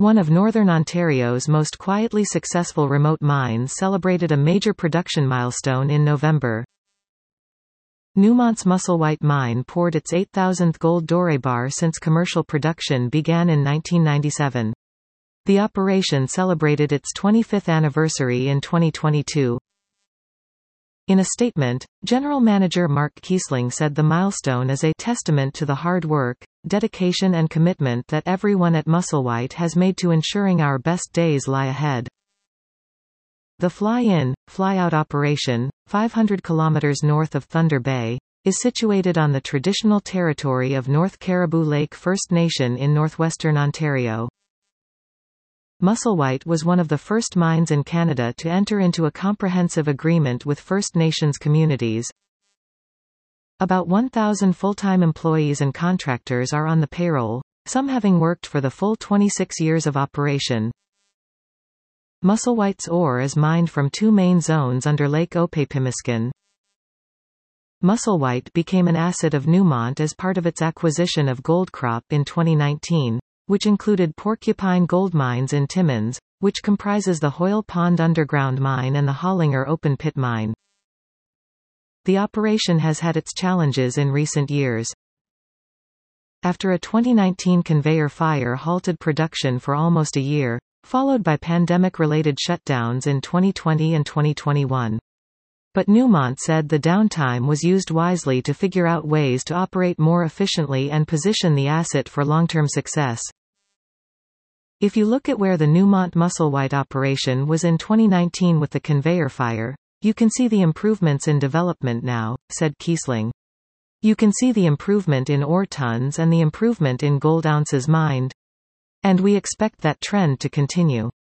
one of Northern Ontario's most quietly successful remote mines, celebrated a major production milestone in November. Newmont's Musselwhite mine poured its 8,000th gold doré bar since commercial production began in 1997. The operation celebrated its 25th anniversary in 2022. In a statement, General Manager Mark Kiesling said the milestone is a testament to the hard work, dedication and commitment that everyone at Musselwhite has made to ensuring our best days lie ahead. The fly-in, fly-out operation, 500 kilometers north of Thunder Bay, is situated on the traditional territory of North Caribou Lake First Nation in northwestern Ontario. Musselwhite was one of the first mines in Canada to enter into a comprehensive agreement with First Nations communities. About 1,000 full-time employees and contractors are on the payroll, some having worked for the full 26 years of operation. Musselwhite's ore is mined from two main zones under Lake Opépimiskin. Musselwhite became an asset of Newmont as part of its acquisition of Goldcrop in 2019, which included Porcupine Gold Mines in Timmins, which comprises the Hoyle Pond underground mine and the Hollinger open-pit mine. The operation has had its challenges in recent years. After a 2019 conveyor fire halted production for almost a year, followed by pandemic-related shutdowns in 2020 and 2021. But Newmont said the downtime was used wisely to figure out ways to operate more efficiently and position the asset for long-term success. If you look at where the Newmont Musselwhite operation was in 2019 with the conveyor fire, you can see the improvements in development now, said Kiesling. You can see the improvement in ore tons and the improvement in gold ounces mined. And we expect that trend to continue.